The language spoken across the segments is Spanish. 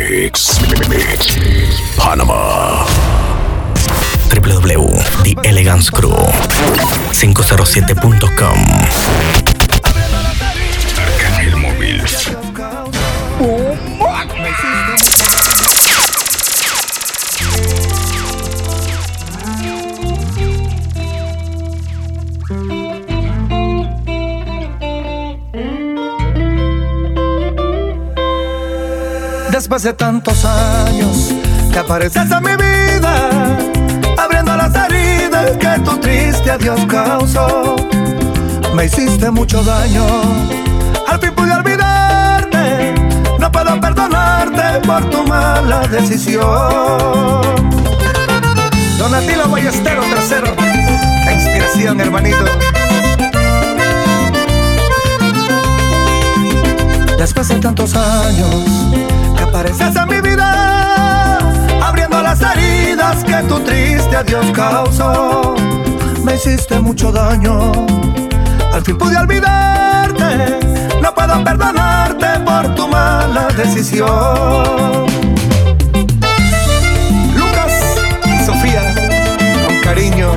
Mix. Panama. www.theelegancecrew507.com. Arcángel Móvil. Después de tantos años que apareces en mi vida, abriendo las heridas que tu triste adiós causó. Me hiciste mucho daño, al fin pude olvidarte. No puedo perdonarte por tu mala decisión. Donatilo Ballestero III, la inspiración, hermanito. Después de tantos años que apareces en mi vida, abriendo las heridas que tu triste adiós causó. Me hiciste mucho daño, al fin pude olvidarte. No puedo perdonarte por tu mala decisión. Lucas y Sofía, con cariño.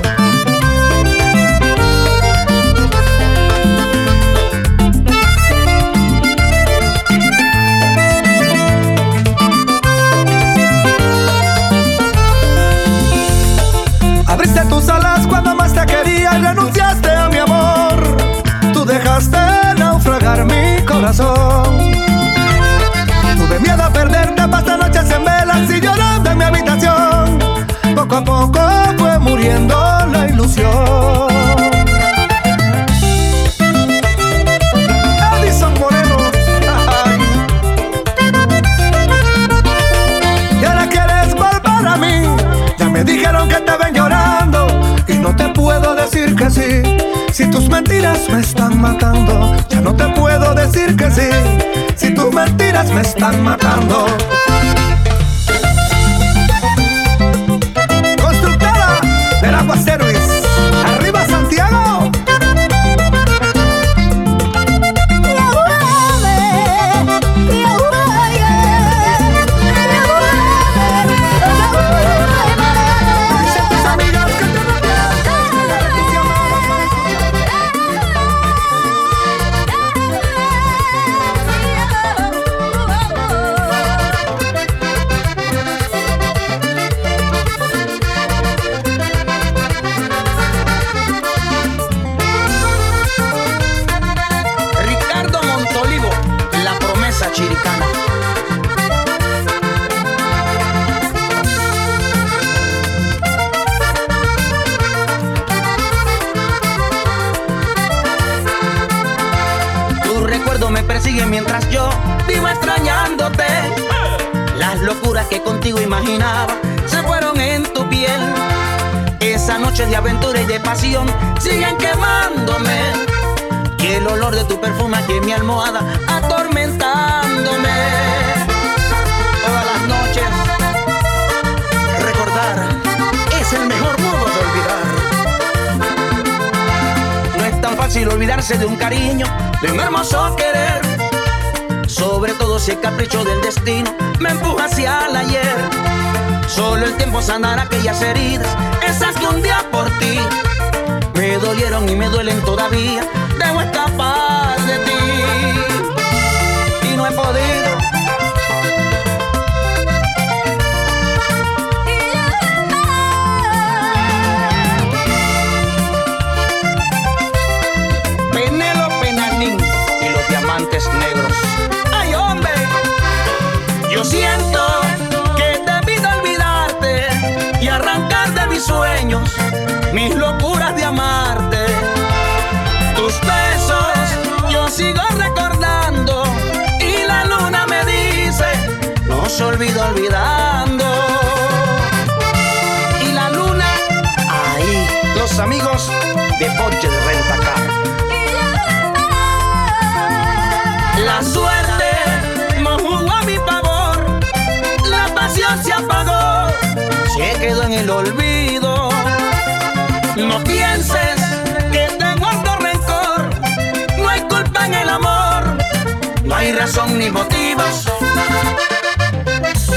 Abriste tus alas cuando más te quería y renunciaste a mi amor. Tú dejaste naufragar mi corazón. Tuve miedo a perderte, pasé noches en velas y llorando en mi habitación. Poco a poco fue muriendo la ilusión. Edison Moreno. Y ahora quieres volver a mí. Ya me dijeron que te ven llorando y no te puedo decir que sí. Si tus mentiras me están matando, ya no te puedo decir que sí. Si tus mentiras me están matando. Constructora del Agua Service, arriba Santiago. Chiricana. Tu recuerdo me persigue mientras yo vivo extrañándote. Las locuras que contigo imaginaba se fueron en tu piel. Esas noches de aventura y de pasión siguen quemándome. Y el olor de tu perfume aquí en mi almohada atormentándome. Todas las noches recordar es el mejor modo de olvidar. No es tan fácil olvidarse de un cariño, de un hermoso querer. Sobre todo si el capricho del destino me empuja hacia el ayer. Solo el tiempo sanará aquellas heridas, esas que un día por ti me dolieron y me duelen todavía. Debo escapar de ti y no he podido. Penélope Nanín y los diamantes negros. ¡Ay, hombre! Yo siento que debí de olvidarte y arrancar de mis sueños mis locuras de amarte. Tus besos yo sigo recordando y la luna me dice no se olvida olvidando. Y la luna, ahí, los amigos de Porsche de Rentacar. La suerte no jugó a mi favor, la pasión se apagó, se quedó en el olvido. No pienses que tengo otro rencor, no hay culpa en el amor, no hay razón ni motivos.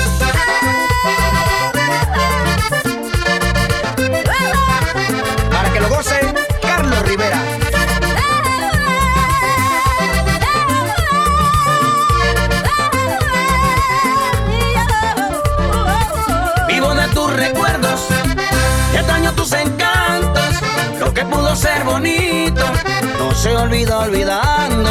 ser bonito no se olvida olvidando.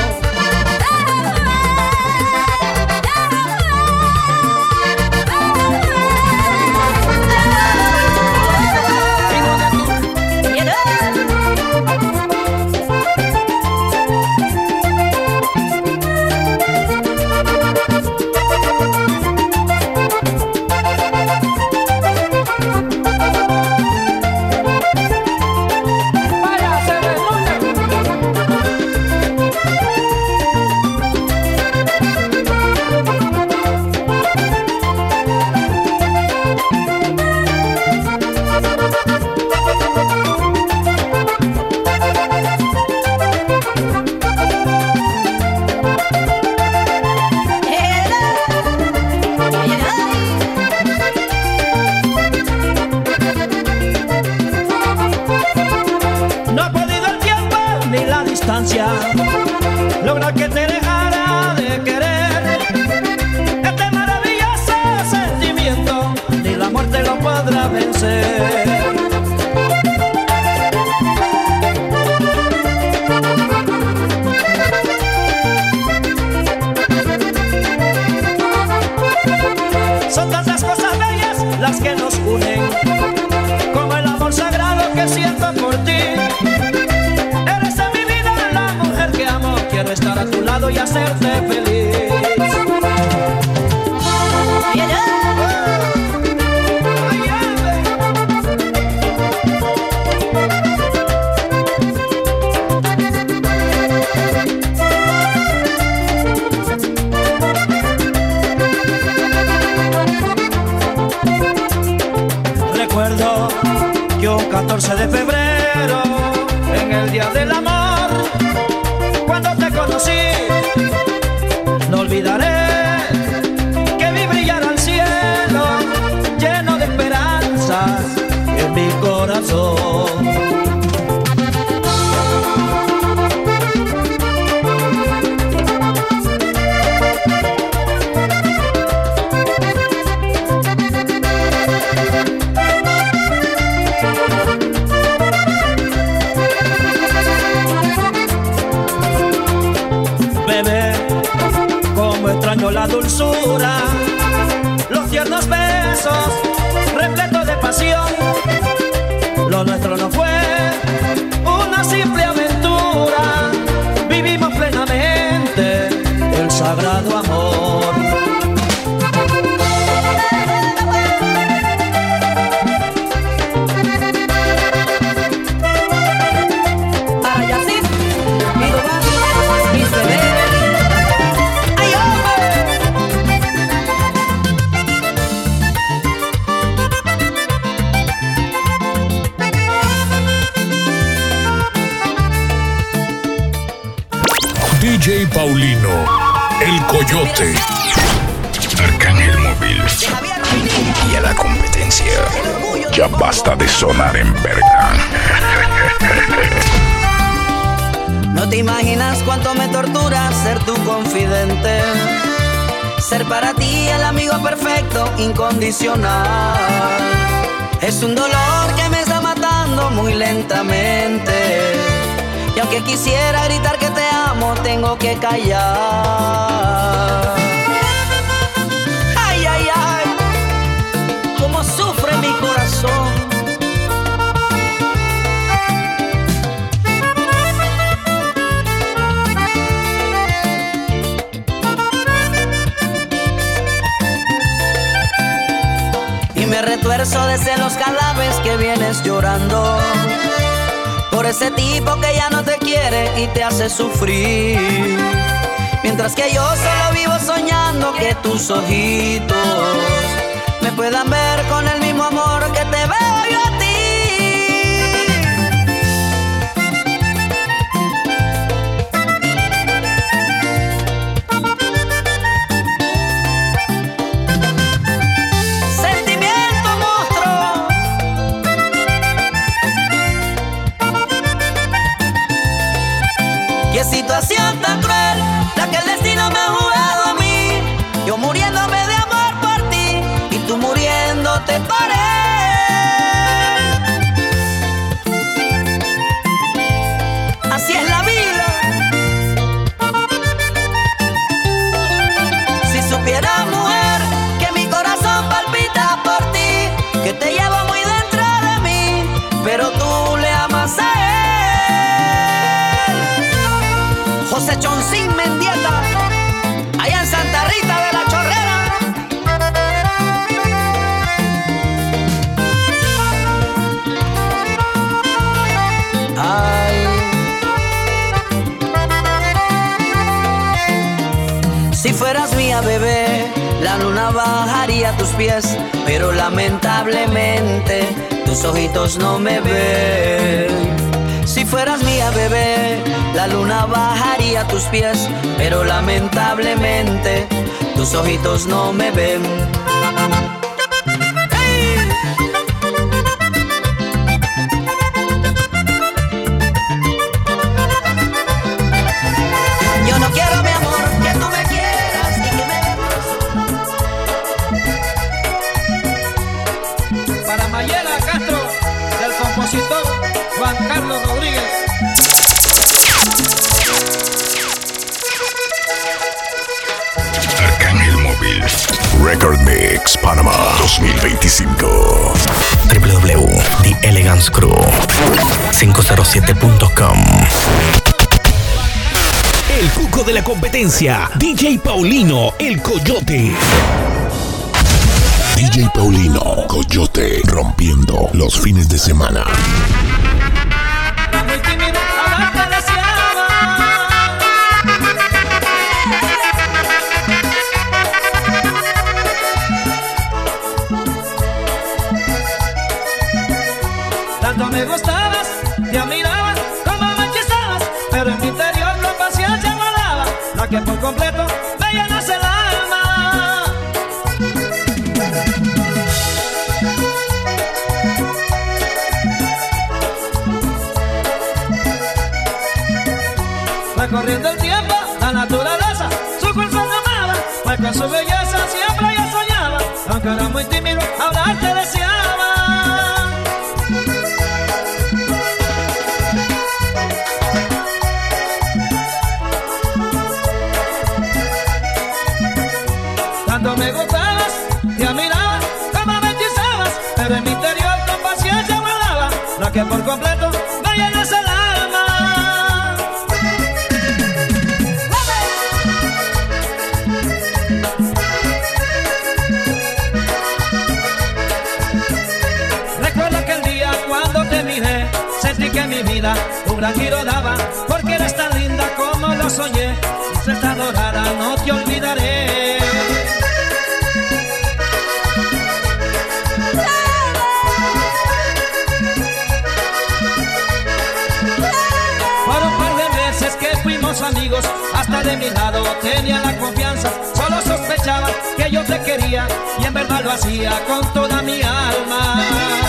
Logra que te dejara de querer. Este maravilloso sentimiento ni la muerte lo podrá vencer. Son tantas cosas bellas las que nos unen, como el amor sagrado que siento por ti. Quiero estar a tu lado y hacerte feliz. Recuerdo que un 14 de febrero, en el día del amor, cuando te conocí, no olvidaré que vi brillar al cielo, lleno de esperanzas en mi corazón. Extraño la dulzura, los tiernos besos, repletos de pasión. Lo nuestro no fue una simple aventura, vivimos plenamente el sagrado amor. DJ Paulino, el Coyote, Arcángel Móvil y a la competencia. Ya basta de sonar en verga. No te imaginas cuánto me tortura ser tu confidente, ser para ti el amigo perfecto, incondicional. Es un dolor que me está matando muy lentamente, y aunque quisiera gritar que te amo, tengo que callar. Ay, ay, ay, cómo sufre mi corazón. Y me retuerzo de celos cada vez que vienes llorando por ese tipo que ya no te quiere y te hace sufrir, mientras que yo solo vivo soñando que tus ojitos me puedan ver con el mismo amor que te veo yo a ti. Sentimiento monstruo, qué situación tan cruel la que el destino me ha jugado a mí, yo muriéndome de amor por ti y tú muriéndote por él. Así es la vida. Si supieras, mujer, que mi corazón palpita por ti, que te llevo muy dentro de mí, pero tú le amas a él. José Choncín Mendieta, allá en Santa Rita de la Chorrera. Ay. Si fueras mía, bebé, la luna bajaría a tus pies, pero lamentablemente tus ojitos no me ven. Si fueras mía, bebé, la luna bajaría a tus pies, pero lamentablemente tus ojitos no me ven. Yo no quiero, mi amor, que tú me quieras y que me dejes. Para Mayela Castro, del compositor Juan Carlos Rodríguez. Arcángel Móvil Record Mix Panamá 2025. www.theelegancecrew507.com. El cuco de la competencia, DJ Paulino, el Coyote. DJ Paulino, Coyote, rompiendo los fines de semana. Muy tímido, hablarte deseaba. Tanto me gustabas, te admiraba, como me hechizabas, pero en mi interior con paciencia guardaba la que por completo me llenas el alma. Recorriendo el tiempo, la naturaleza, su cuerpo me amaba, pues con su belleza siempre yo soñaba, aunque era muy tímido, hablarte deseaba. Tanto me gustabas, te admiraba, como me hechizabas, pero en mi interior con paciencia guardaba la que por completo me llenas el alma. Recuerdo que el día cuando te miré, sentí que mi vida un gran giro daba, porque eres tan linda como lo soñé, y ser tan dorada no te olvidaré. Por un par de meses que fuimos amigos, hasta de mi lado tenía la confianza, solo sospechaba que yo te quería, y en verdad lo hacía con toda mi alma.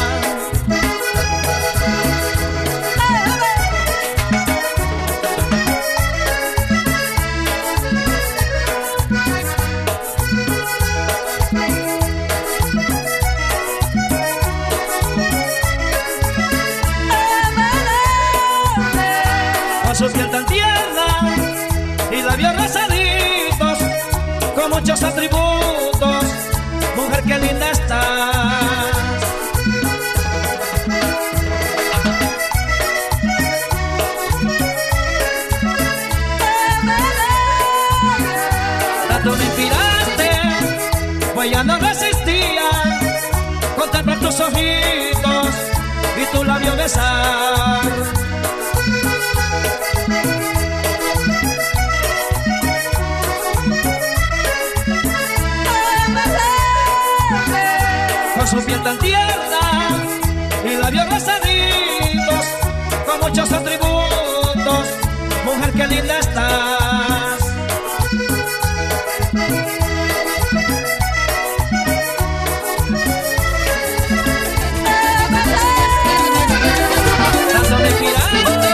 Con su piel tan tierna y labios rosaditos, con muchos atributos, mujer que linda estás. Tanto me inspiraste, pues ya no resistía contemplar tus ojitos y tu labio besar. Con su piel tan tierna y labios rosaditos, con muchos atributos, mujer que linda estás. Tanto me inspiraste,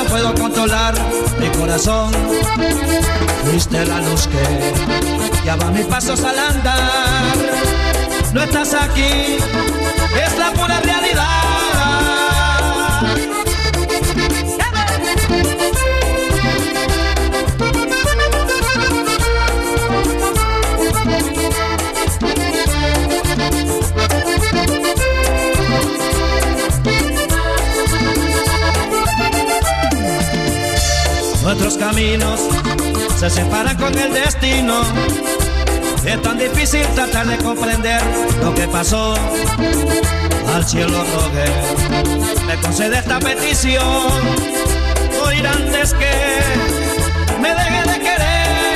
puedo controlar mi corazón. Fuiste la luz que guiaba mis pasos al andar. No estás aquí, es la pura realidad. Nuestros caminos se separan con el destino. Es tan difícil tratar de comprender lo que pasó. Al cielo rogué, me concede esta petición. Oír antes que me deje de querer.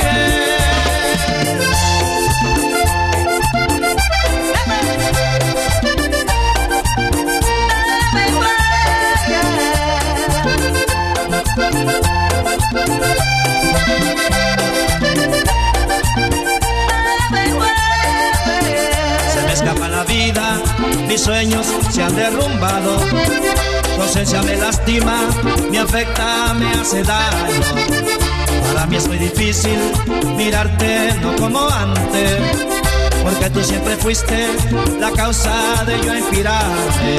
Se me escapa la vida, mis sueños se han derrumbado. Tu ausencia me lastima, me afecta, me hace daño. Para mí es muy difícil mirarte no como antes, porque tú siempre fuiste la causa de yo inspirarme.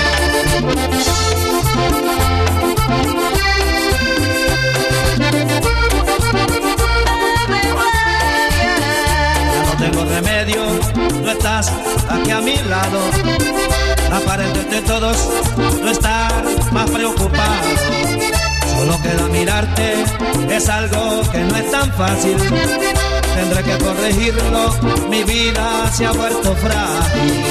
Ya no tengo remedio, no estás aquí a mi lado. Aparentemente todos no estar más preocupado. Solo queda mirarte, es algo que no es tan fácil. Tendré que corregirlo, mi vida se ha vuelto frágil.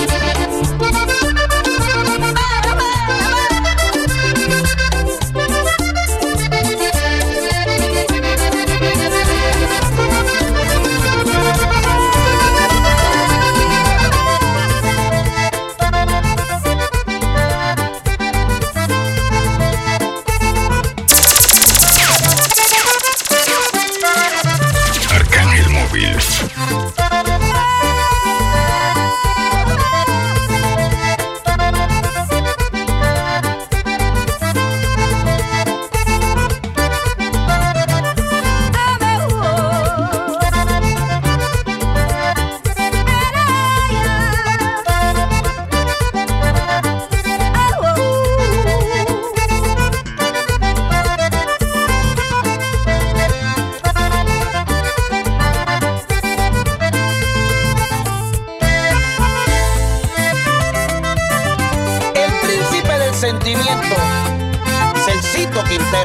Sentimiento, Celcito Quintero.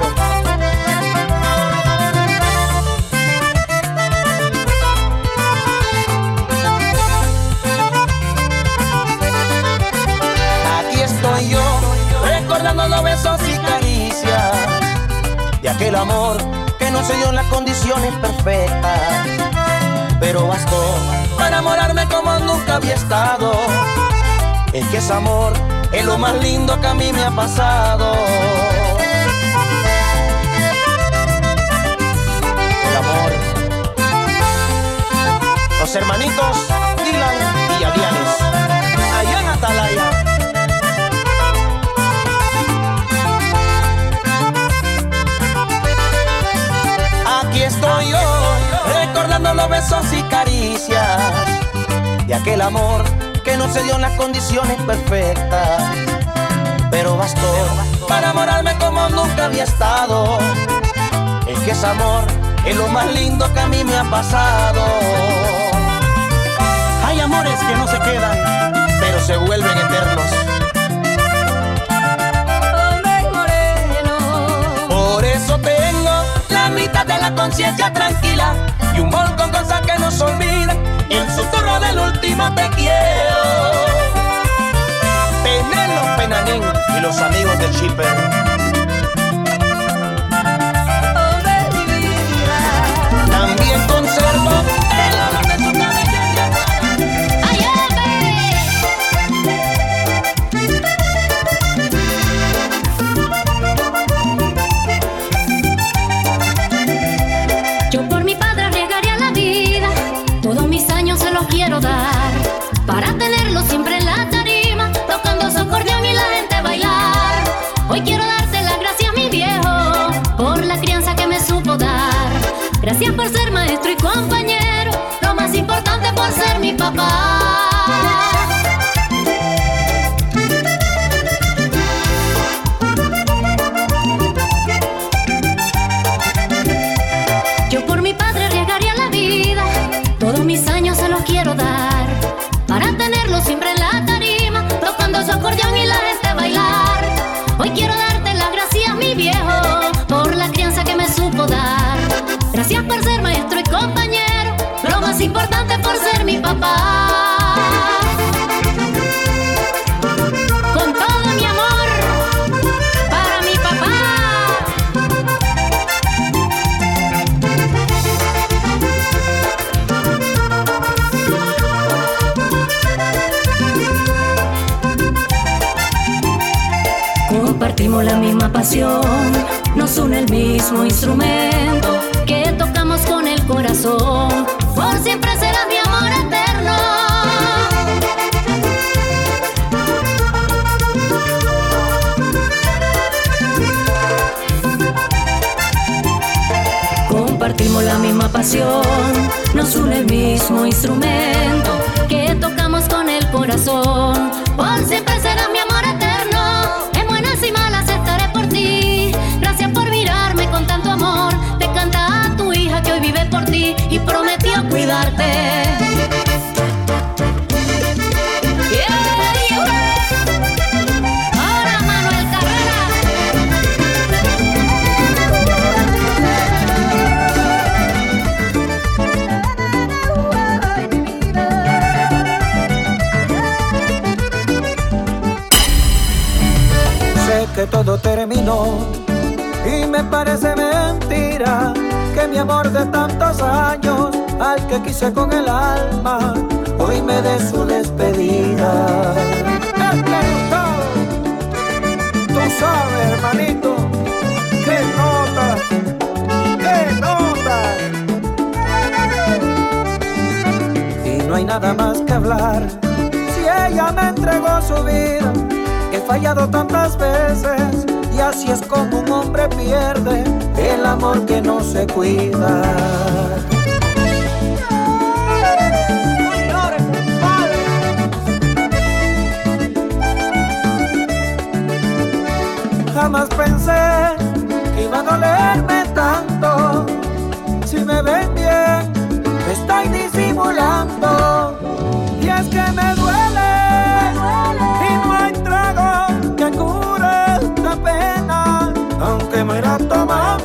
Aquí estoy yo, recordando los besos y caricias de aquel amor que no se dio en las condiciones perfectas, pero bastó para enamorarme como nunca había estado. Es que ese amor es lo más lindo que a mí me ha pasado. El amor. Los hermanitos Dylan y Adianes, allá en Atalaya. Aquí estoy yo, recordando los besos y caricias de aquel amor que no se dio en las condiciones perfectas, pero bastó para enamorarme como nunca había estado. Es que ese amor es lo más lindo que a mí me ha pasado. Hay amores que no se quedan, pero se vuelven eternos. Por eso tengo la mitad de la conciencia tranquila y un bol con cosas que no se olvidan, y el susurro del último te quiero. Penélope Nanín y los amigos del Shipper. También conservo el olor de su cabellera. ¡Ay, Yo por mi padre arriesgaría la vida, todos mis años se los quiero dar, para tenerlo siempre en la tarima, tocando su acordeón y la gente bailar. Hoy quiero darte las gracias, mi viejo, por la crianza que me supo dar. Gracias por ser maestro y compañero, lo más importante por ser mi papá. Yo por mi padre arriesgaría la vida, todos mis años se los quiero dar, para tenerlo siempre en la tarima, tocando su acordeón y la gente bailar. Hoy quiero darte las gracias, mi viejo, por la crianza que me supo dar. Gracias por ser maestro y compañero, lo más importante por ser mi papá. Con todo mi amor para mi papá. Compartimos la misma pasión, nos une el mismo instrumento que tocamos con el corazón. Por siempre será mi amor eterno. Compartimos la misma pasión, nos une el mismo instrumento que tocamos con el corazón. Por siempre será mi amor eterno. En buenas y malas estaré por ti. Gracias por mirarme con tanto amor. Te canta a tu hija que hoy vive por ti y prometió cuidarte. Ahora Manuel Carrera. Sé que todo terminó y me parece mentira que mi amor de tantos años, al que quise con el alma, hoy me dé su despedida. Tú sabes, hermanito, qué nota, qué nota. Y no hay nada más que hablar, si ella me entregó su vida. He fallado tantas veces y así es como un hombre pierde el amor que no se cuida. Jamás pensé que iba a dolerme tanto. Si me ven bien, me estoy disimulando. Y es que me duele y no hay trago que cure esta pena, aunque muera tomando.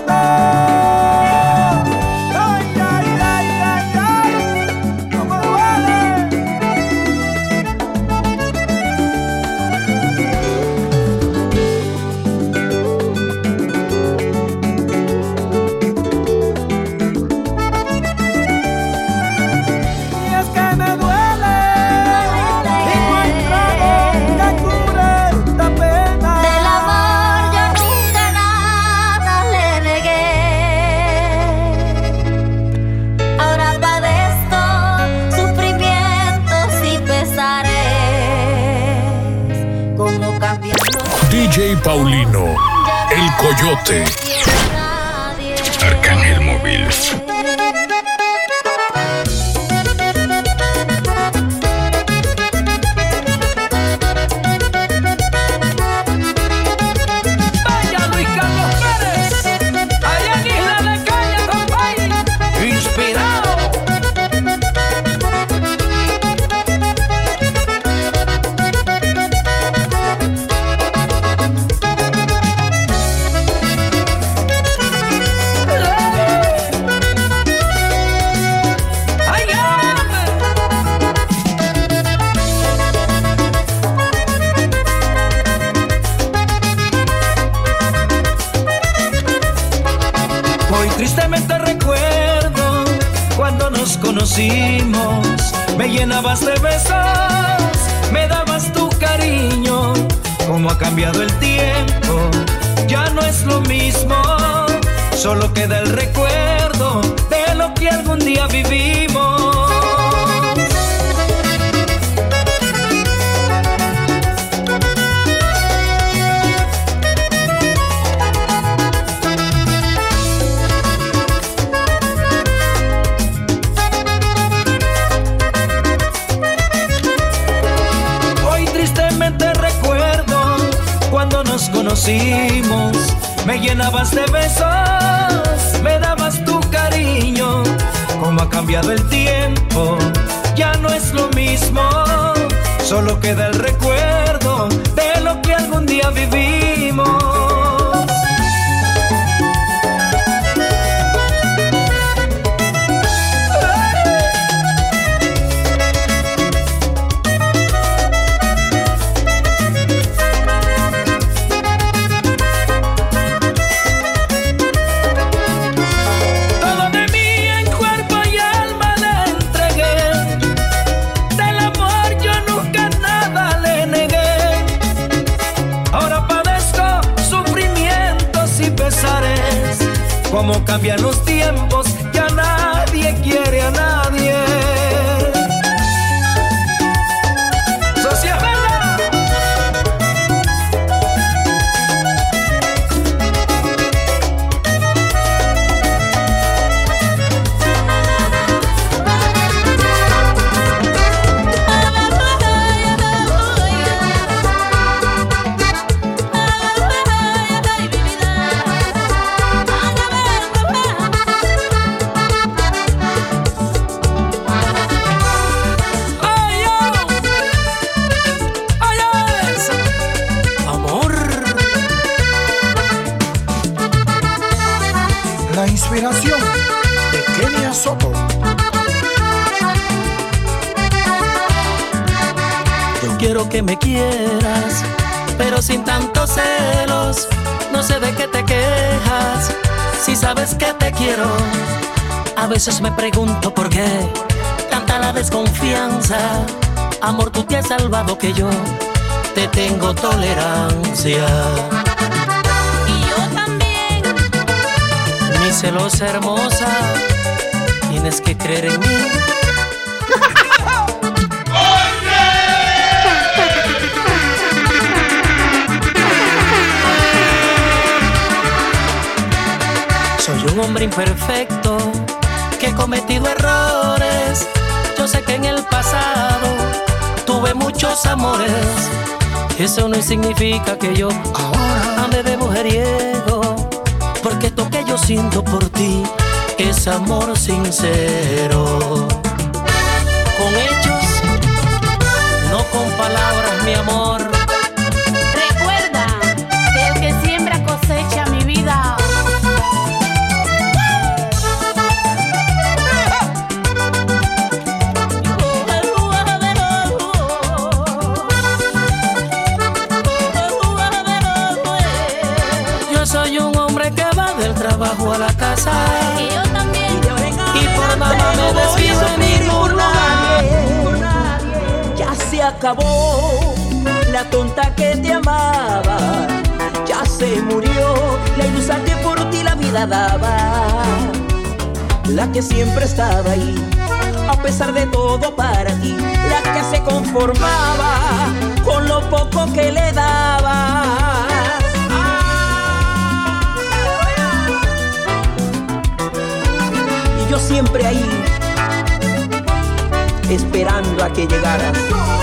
Ay, ay, ay, ay, ay, cómo duele. Y es que me duele y no hay trago que cure esta pena. Del amor yo nunca nada le negué. Ahora padezco sufrimientos y pesares. Como cambiando DJ Paulino, el Coyote. nadie. Arcángel Móvil. Vaya Luis Carlos Pérez, allá en Isla de Caña, compay, inspirado. Ay, hoy tristemente recuerdo cuando nos conocimos. Me llenabas de besos, me dabas tu cariño. Cómo ha cambiado el tiempo, ya no es lo mismo. Solo queda el recuerdo de lo que algún día vivimos. conocimos, me llenabas de besos, me dabas tu cariño. Como ha cambiado el tiempo, ya no es lo mismo. Solo queda el recuerdo de lo que algún día vivimos. Cómo cambian los tiempos, ya nadie quiere a nadie. ¡Sociedad! La inspiración de Kenia Soto. Yo quiero que me quieras, pero sin tantos celos. No sé de qué te quejas, si sabes que te quiero. A veces me pregunto por qué tanta la desconfianza. Amor, tú te has salvado que yo te tengo tolerancia. Celosa hermosa, tienes que creer en mí. Soy un hombre imperfecto que he cometido errores. Yo sé que en el pasado tuve muchos amores. Eso no significa que yo ahora ande de mujeriego, porque esto que yo siento por ti es amor sincero. Con hechos, no con palabras, mi amor. Recuerda que el que siembra cosecha, mi vida. Yo soy un hombre que va del trabajo a la casa. Y yo también. Y por nada me desvío en ningún lugar. Ya se acabó la tonta que te amaba. Ya se murió la ilusa que por ti la vida daba. La que siempre estaba ahí, a pesar de todo para ti. La que se conformaba con lo poco que le daba. Y yo siempre ahí, esperando a que llegaras.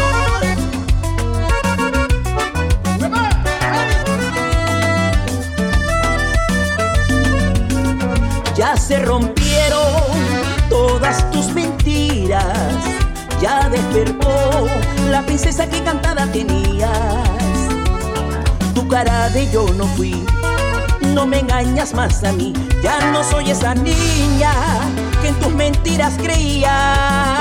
Ya se rompieron todas tus mentiras. Ya despertó la princesa que cantada tenías. Tu cara de yo no fui, no me engañas más a mí. Ya no soy esa niña que en tus mentiras creía.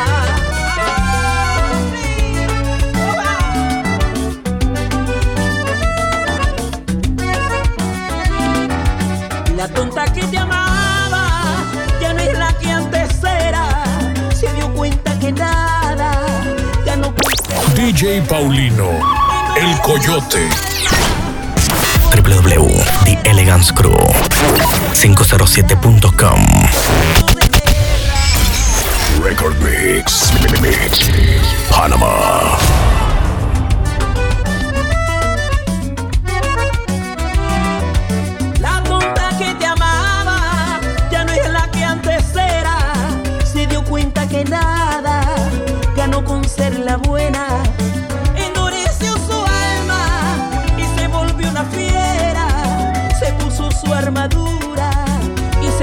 La tonta que te amaba ya no es la que antes era. Se dio cuenta que nada ganó. DJ Paulino, el Coyote. www.theelegancecrew507.com Record Mix Panama. La tonta que te amaba ya no es la que antes era. Se dio cuenta que nada ganó con ser la buena. Endureció su alma y se volvió una fiera.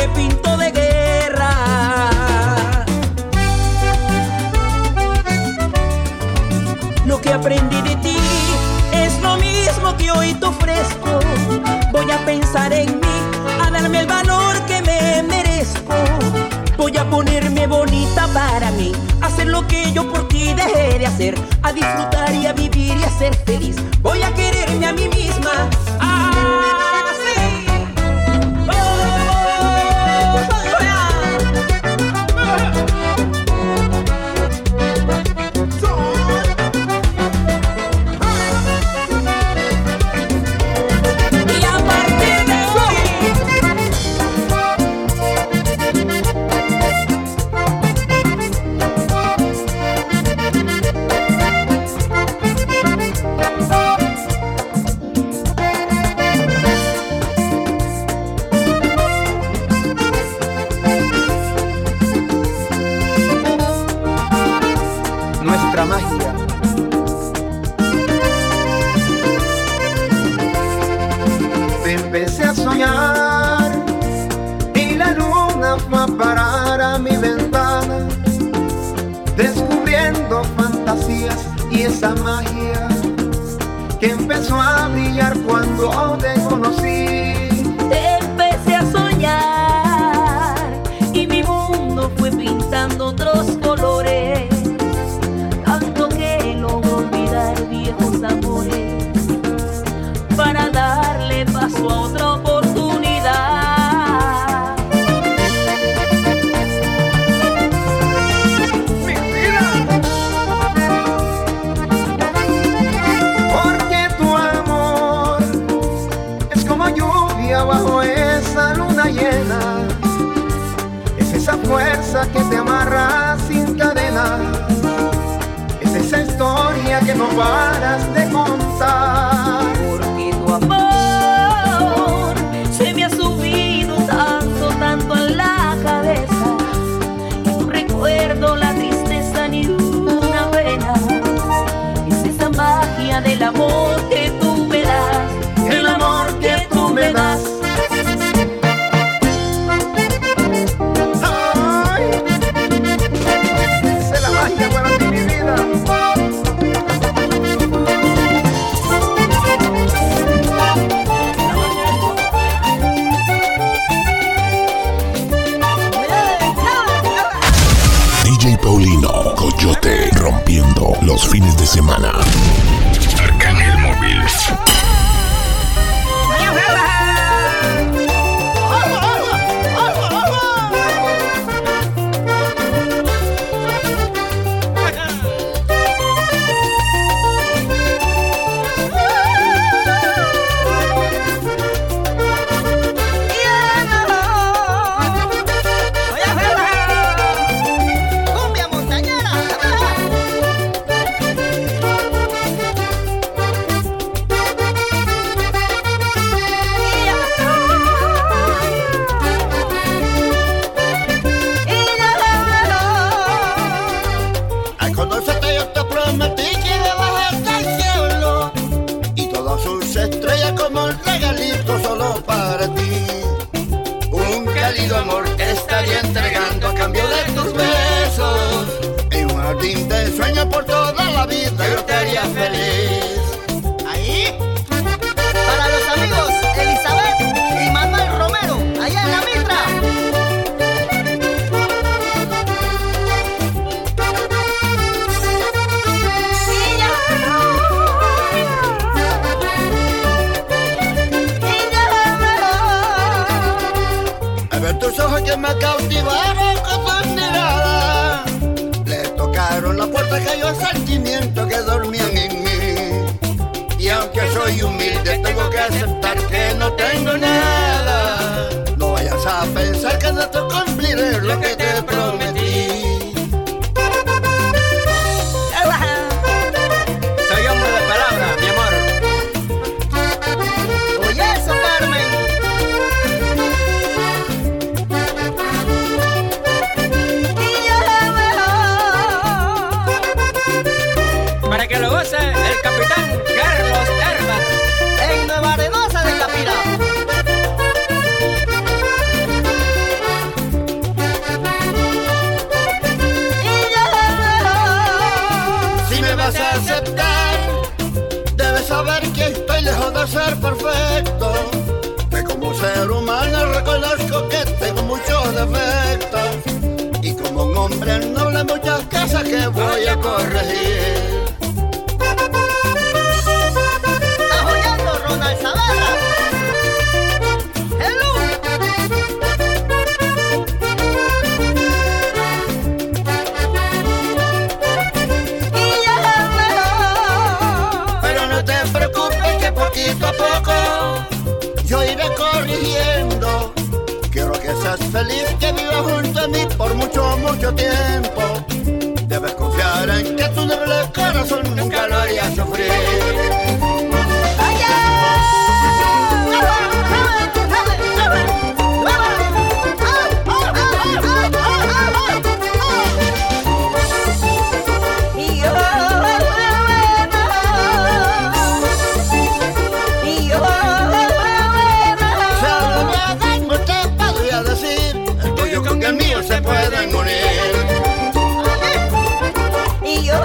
me pinto de guerra. Lo que aprendí de ti es lo mismo que hoy te ofrezco. Voy a pensar en mí, a darme el valor que me merezco. Voy a ponerme bonita para mí, hacer lo que yo por ti dejé de hacer, a disfrutar y a vivir y a ser feliz. Voy a quererme a mí misma. Nuestra magia. Te empecé a soñar y la luna fue a parar a mi ventana, descubriendo fantasías y esa magia que empezó a brillar cuando te conocí. Te empecé a soñar y mi mundo fue pintando otros colores, tanto que logro olvidar viejos amores para darle paso a otra oportunidad. Mi vida, porque tu amor es como lluvia bajo esa luna llena, es esa fuerza que te amarra sin cadenas, es esa historia que no paras de contar. Porque tu amor se me ha subido tanto, tanto en la cabeza, que no recuerdo la tristeza ni una pena. Es esa magia del amor que tú me das, el amor que tú me das. Ay, esa es la magia para ti, mi vida. DJ Paulino, Coyote, rompiendo los fines de semana. Arcángel Móvil. Cumbia montañera. Al conocerte yo te prometí que iba a bajar del cielo y todas sus estrellas como un regalito solo para ti. Un cálido amor que estaría entregando a cambio de tus besos. En un jardín de sueños por toda la vida yo te haría feliz. Ahí, para los amigos Elizabeth y Manuel Romero, allá en la Mitra. Al ver tus ojos que me cautivaron con tus miradas, le tocaron la puerta, cayó el sentimiento que dormían en mí. Y aunque soy humilde, tengo que aceptar que no tengo nada. No vayas a pensar que no te cumpliré lo que te prometí. Soy hombre de palabra, mi amor. Oye eso, Carmen. Para que lo goce el capitán Carlos Herba en Nueva Arenosa de Capira. reconozco que tengo muchos defectos y como un hombre noble muchas cosas que voy a corregir. ¿Estás oyendo, Ronald Zavala? ¡Hello! Pero no te preocupes que poquito a poco yo iré corrigiendo. Quiero que seas feliz, que vivas junto a mí por mucho, mucho tiempo. Debes confiar en que tu noble corazón nunca lo haría sufrir. El mío se pueden unir. Y yo,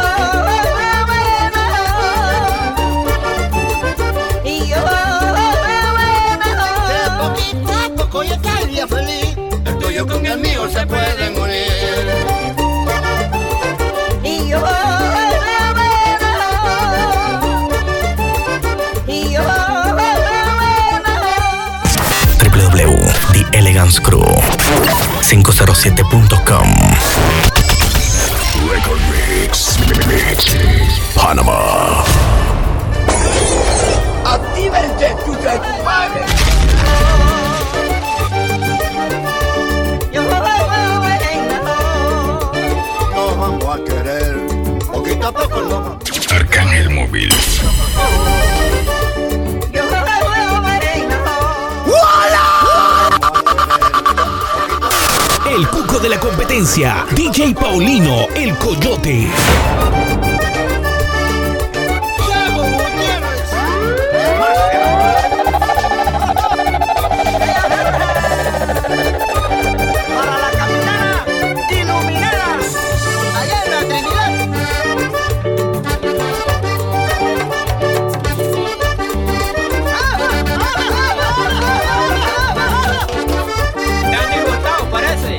de poquito a poco yo estaría feliz. El tuyo con el mío se pueden unir. y yo, www.theelegancecrew507.com Record Mix Panamá. Activa el jet to the padre. Nos vamos a querer poquito a poco, no. Arcángel Móvil. El cuco de la competencia, DJ Paulino, el Coyote. para la capitana iluminada, allá en la Trinidad. Dani Gustavo parece.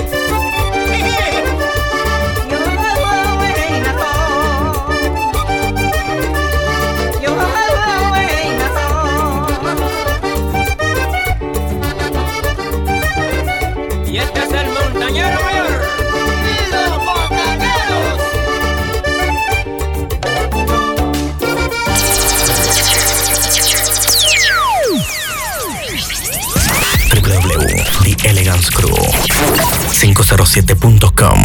Y este es el montañero mayor. ¡Y los montañeros! www.theelegancecrew507.com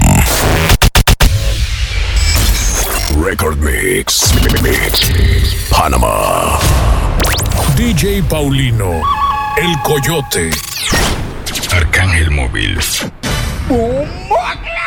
Record Mix Panamá. DJ Paulino, el Coyote. Arcángel Móvil. ¡Bumba!